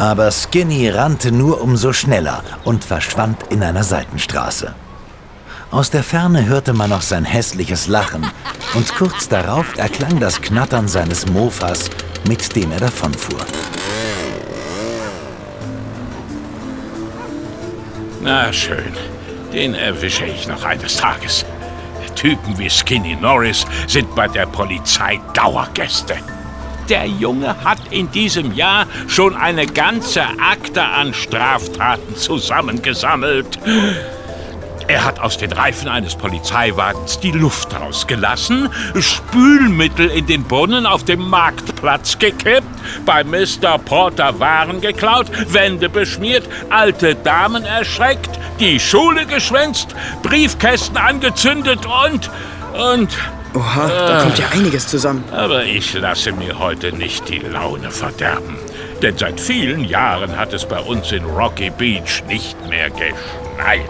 Aber Skinny rannte nur umso schneller und verschwand in einer Seitenstraße. Aus der Ferne hörte man noch sein hässliches Lachen und kurz darauf erklang das Knattern seines Mofas, mit dem er davonfuhr. Na schön, den erwische ich noch eines Tages. Typen wie Skinny Norris sind bei der Polizei Dauergäste. Der Junge hat in diesem Jahr schon eine ganze Akte an Straftaten zusammengesammelt. Er hat aus den Reifen eines Polizeiwagens die Luft rausgelassen, Spülmittel in den Brunnen auf dem Marktplatz gekippt, bei Mr. Porter Waren geklaut, Wände beschmiert, alte Damen erschreckt, die Schule geschwänzt, Briefkästen angezündet und... Oha, da kommt ja einiges zusammen. Aber ich lasse mir heute nicht die Laune verderben. Denn seit vielen Jahren hat es bei uns in Rocky Beach nicht mehr geschneit.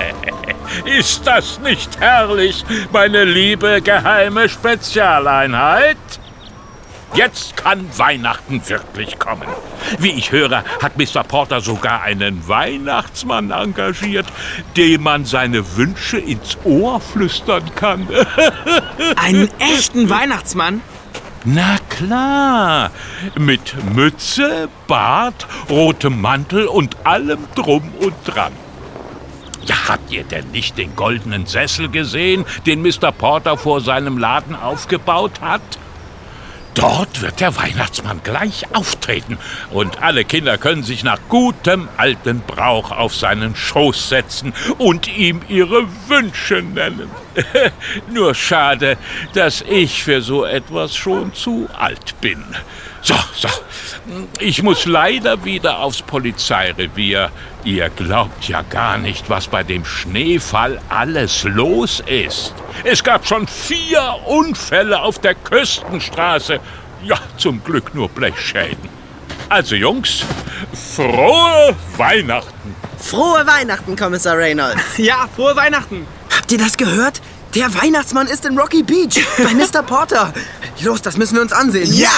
Ist das nicht herrlich, meine liebe geheime Spezialeinheit? Jetzt kann Weihnachten wirklich kommen. Wie ich höre, hat Mr. Porter sogar einen Weihnachtsmann engagiert, dem man seine Wünsche ins Ohr flüstern kann. Einen echten Weihnachtsmann? Na klar, mit Mütze, Bart, rotem Mantel und allem drum und dran. Ja, habt ihr denn nicht den goldenen Sessel gesehen, den Mr. Porter vor seinem Laden aufgebaut hat? Dort wird der Weihnachtsmann gleich auftreten und alle Kinder können sich nach gutem alten Brauch auf seinen Schoß setzen und ihm ihre Wünsche nennen. Nur schade, dass ich für so etwas schon zu alt bin. So, ich muss leider wieder aufs Polizeirevier. Ihr glaubt ja gar nicht, was bei dem Schneefall alles los ist. Es gab schon 4 Unfälle auf der Küstenstraße. Ja, zum Glück nur Blechschäden. Also Jungs, frohe Weihnachten. Frohe Weihnachten, Kommissar Reynolds. Ja, frohe Weihnachten. Habt ihr das gehört? Der Weihnachtsmann ist in Rocky Beach bei Mr. Porter. Los, das müssen wir uns ansehen. Ja!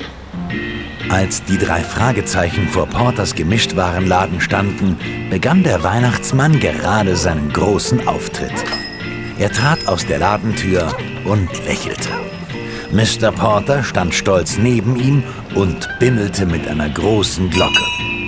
Als die 3 Fragezeichen vor Porters Gemischtwarenladen standen, begann der Weihnachtsmann gerade seinen großen Auftritt. Er trat aus der Ladentür und lächelte. Mr. Porter stand stolz neben ihm und bimmelte mit einer großen Glocke.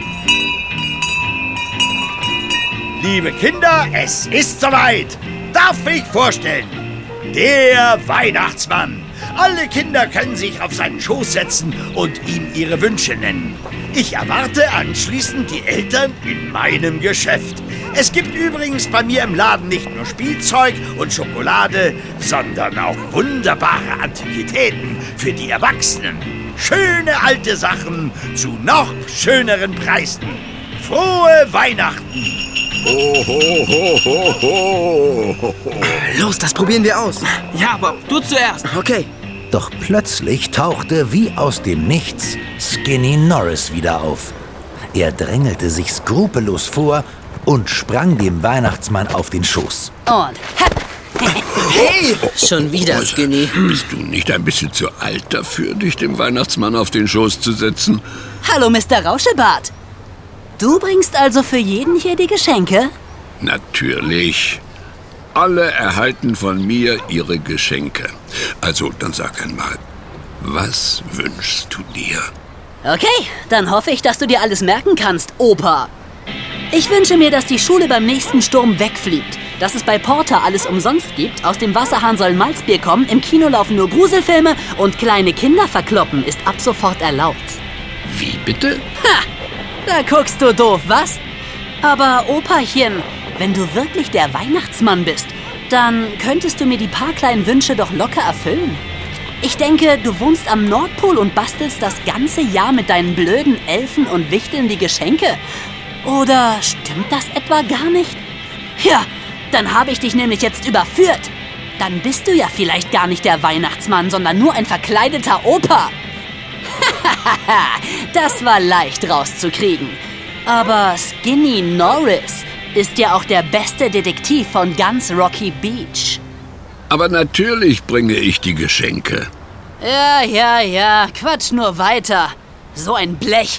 Liebe Kinder, es ist soweit. Darf ich vorstellen? Der Weihnachtsmann. Alle Kinder können sich auf seinen Schoß setzen und ihm ihre Wünsche nennen. Ich erwarte anschließend die Eltern in meinem Geschäft. Es gibt übrigens bei mir im Laden nicht nur Spielzeug und Schokolade, sondern auch wunderbare Antiquitäten für die Erwachsenen. Schöne alte Sachen zu noch schöneren Preisen. Frohe Weihnachten! Ho, ho, ho, ho, ho. Los, das probieren wir aus. Ja, Bob, du zuerst. Okay. Doch plötzlich tauchte wie aus dem Nichts Skinny Norris wieder auf. Er drängelte sich skrupellos vor und sprang dem Weihnachtsmann auf den Schoß. Und Hey, schon wieder, Skinny. Bist du nicht ein bisschen zu alt dafür, dich dem Weihnachtsmann auf den Schoß zu setzen? hallo, Mr. Rauschebart. Du bringst also für jeden hier die Geschenke? Natürlich. Alle erhalten von mir ihre Geschenke. Also, dann sag einmal, was wünschst du dir? Okay, dann hoffe ich, dass du dir alles merken kannst, Opa. Ich wünsche mir, dass die Schule beim nächsten Sturm wegfliegt. Dass es bei Porter alles umsonst gibt, aus dem Wasserhahn soll Malzbier kommen, im Kino laufen nur Gruselfilme und kleine Kinder verkloppen ist ab sofort erlaubt. Wie bitte? Ha! Da guckst du doof, was? Aber Opachen, wenn du wirklich der Weihnachtsmann bist, dann könntest du mir die paar kleinen Wünsche doch locker erfüllen. Ich denke, du wohnst am Nordpol und bastelst das ganze Jahr mit deinen blöden Elfen und wichteln die Geschenke. Oder stimmt das etwa gar nicht? Ja, dann habe ich dich nämlich jetzt überführt. Dann bist du ja vielleicht gar nicht der Weihnachtsmann, sondern nur ein verkleideter Opa. Das war leicht rauszukriegen. Aber Skinny Norris ist ja auch der beste Detektiv von ganz Rocky Beach. Aber natürlich bringe ich die Geschenke. Ja, quatsch nur weiter. So ein Blech.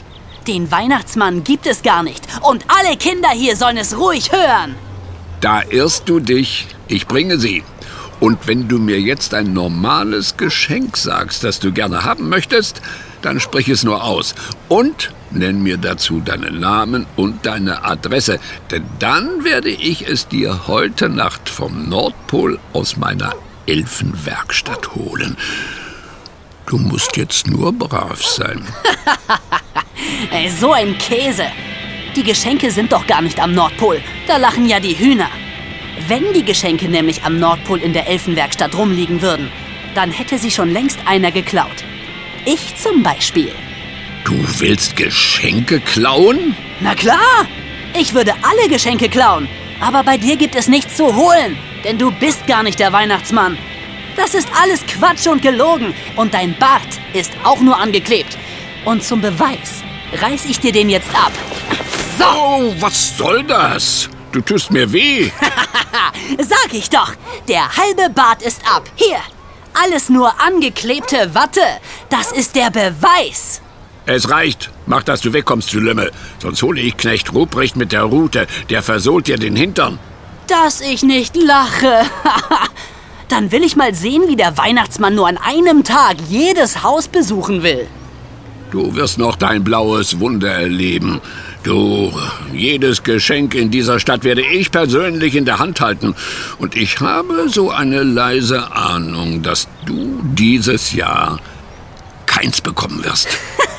Den Weihnachtsmann gibt es gar nicht. Und alle Kinder hier sollen es ruhig hören. Da irrst du dich. Ich bringe sie. Und wenn du mir jetzt ein normales Geschenk sagst, das du gerne haben möchtest, dann sprich es nur aus. Und nenn mir dazu deinen Namen und deine Adresse. Denn dann werde ich es dir heute Nacht vom Nordpol aus meiner Elfenwerkstatt holen. Du musst jetzt nur brav sein. Ey, so ein Käse. Die Geschenke sind doch gar nicht am Nordpol. Da lachen ja die Hühner. Wenn die Geschenke nämlich am Nordpol in der Elfenwerkstatt rumliegen würden, dann hätte sie schon längst einer geklaut. Ich zum Beispiel. Du willst Geschenke klauen? Na klar, ich würde alle Geschenke klauen. Aber bei dir gibt es nichts zu holen, denn du bist gar nicht der Weihnachtsmann. Das ist alles Quatsch und gelogen. Und dein Bart ist auch nur angeklebt. Und zum Beweis reiß ich dir den jetzt ab. So! Oh, was soll das? Du tust mir weh. Sag ich doch, der halbe Bart ist ab. Hier, alles nur angeklebte Watte. Das ist der Beweis. Es reicht. Mach, dass du wegkommst, du Lümmel. Sonst hole ich Knecht Ruprecht mit der Rute. Der versohlt dir den Hintern. Dass ich nicht lache. Dann will ich mal sehen, wie der Weihnachtsmann nur an einem Tag jedes Haus besuchen will. Du wirst noch dein blaues Wunder erleben. Du, jedes Geschenk in dieser Stadt werde ich persönlich in der Hand halten. Und ich habe so eine leise Ahnung, dass du dieses Jahr keins bekommen wirst.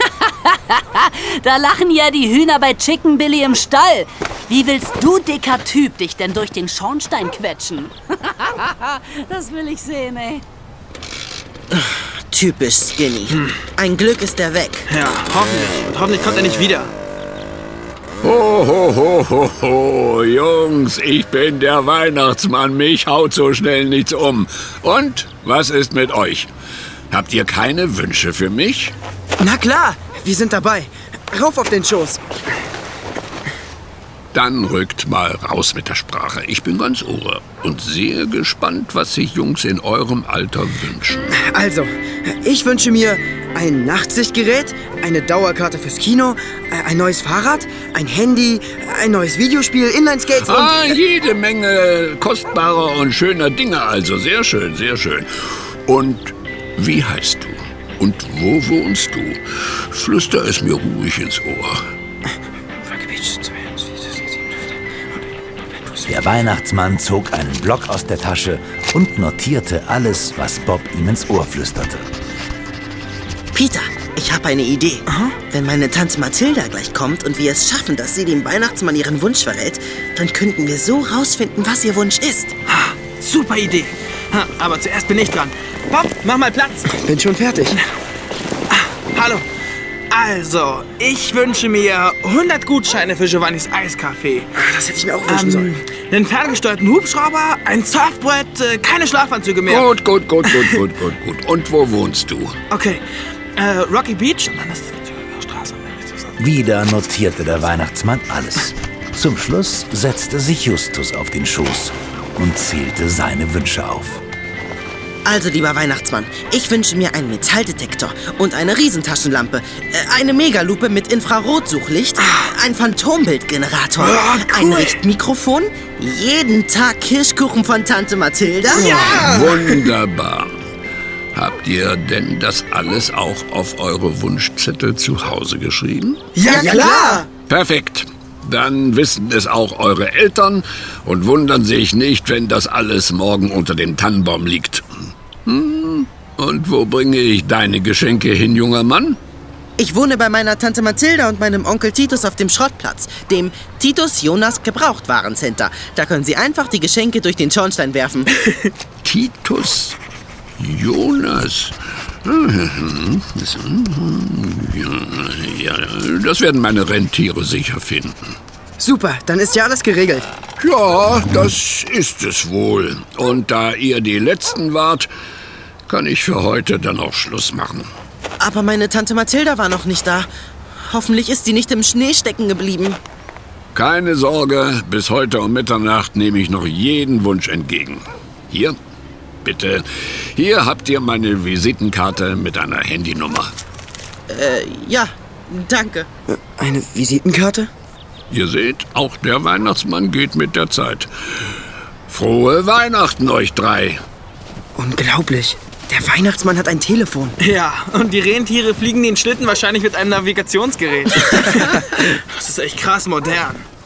Da lachen ja die Hühner bei Chicken Billy im Stall. Wie willst du, dicker Typ, dich denn durch den Schornstein quetschen? Das will ich sehen, ey. Typisch Skinny. Ein Glück ist er weg. Ja, hoffentlich. Und hoffentlich kommt er nicht wieder. Ho, ho, ho, ho, ho, Jungs, ich bin der Weihnachtsmann, mich haut so schnell nichts um. Und, was ist mit euch? Habt ihr keine Wünsche für mich? Na klar, wir sind dabei. Rauf auf den Schoß. Dann rückt mal raus mit der Sprache. Ich bin ganz Ohr und sehr gespannt, was sich Jungs in eurem Alter wünschen. Also, ich wünsche mir ein Nachtsichtgerät, eine Dauerkarte fürs Kino, ein neues Fahrrad, ein Handy, ein neues Videospiel, Inlineskates und... Jede Menge kostbarer und schöner Dinge also. Sehr schön, sehr schön. Und wie heißt du? Und wo wohnst du? Flüster es mir ruhig ins Ohr. Der Weihnachtsmann zog einen Block aus der Tasche und notierte alles, was Bob ihm ins Ohr flüsterte. Peter, ich habe eine Idee. Wenn meine Tante Mathilda gleich kommt und wir es schaffen, dass sie dem Weihnachtsmann ihren Wunsch verrät, dann könnten wir so rausfinden, was ihr Wunsch ist. Super Idee. Aber zuerst bin ich dran. Bob, mach mal Platz. Bin schon fertig. Hallo. Also, ich wünsche mir 100 Gutscheine für Giovannis Eiscafé. Das hätte ich mir auch wünschen sollen. Einen ferngesteuerten Hubschrauber, ein Surfbrett, keine Schlafanzüge mehr. Gut. Und wo wohnst du? Okay, Rocky Beach und dann ist die Straße. Wieder notierte der Weihnachtsmann alles. Zum Schluss setzte sich Justus auf den Schoß und zählte seine Wünsche auf. Also, lieber Weihnachtsmann, ich wünsche mir einen Metalldetektor und eine Riesentaschenlampe, eine Megalupe mit Infrarotsuchlicht, ein Phantombildgenerator, ein Richtmikrofon, jeden Tag Kirschkuchen von Tante Mathilda. Ja! Wunderbar. Habt ihr denn das alles auch auf eure Wunschzettel zu Hause geschrieben? Ja, klar! Perfekt. Dann wissen es auch eure Eltern und wundern sich nicht, wenn das alles morgen unter dem Tannenbaum liegt. Und wo bringe ich deine Geschenke hin, junger Mann? Ich wohne bei meiner Tante Mathilda und meinem Onkel Titus auf dem Schrottplatz, dem Titus Jonas Gebrauchtwarencenter. Da können Sie einfach die Geschenke durch den Schornstein werfen. Titus Jonas. Ja, das werden meine Rentiere sicher finden. Super, dann ist ja alles geregelt. Ja, das ist es wohl. Und da ihr die Letzten wart, kann ich für heute dann auch Schluss machen. Aber meine Tante Mathilda war noch nicht da. Hoffentlich ist sie nicht im Schnee stecken geblieben. Keine Sorge, bis heute um Mitternacht nehme ich noch jeden Wunsch entgegen. Hier, bitte. Hier habt ihr meine Visitenkarte mit einer Handynummer. Ja, danke. Eine Visitenkarte? Ihr seht, auch der Weihnachtsmann geht mit der Zeit. Frohe Weihnachten euch 3. Unglaublich. Der Weihnachtsmann hat ein Telefon. Ja, und die Rentiere fliegen den Schlitten wahrscheinlich mit einem Navigationsgerät. Das ist echt krass modern.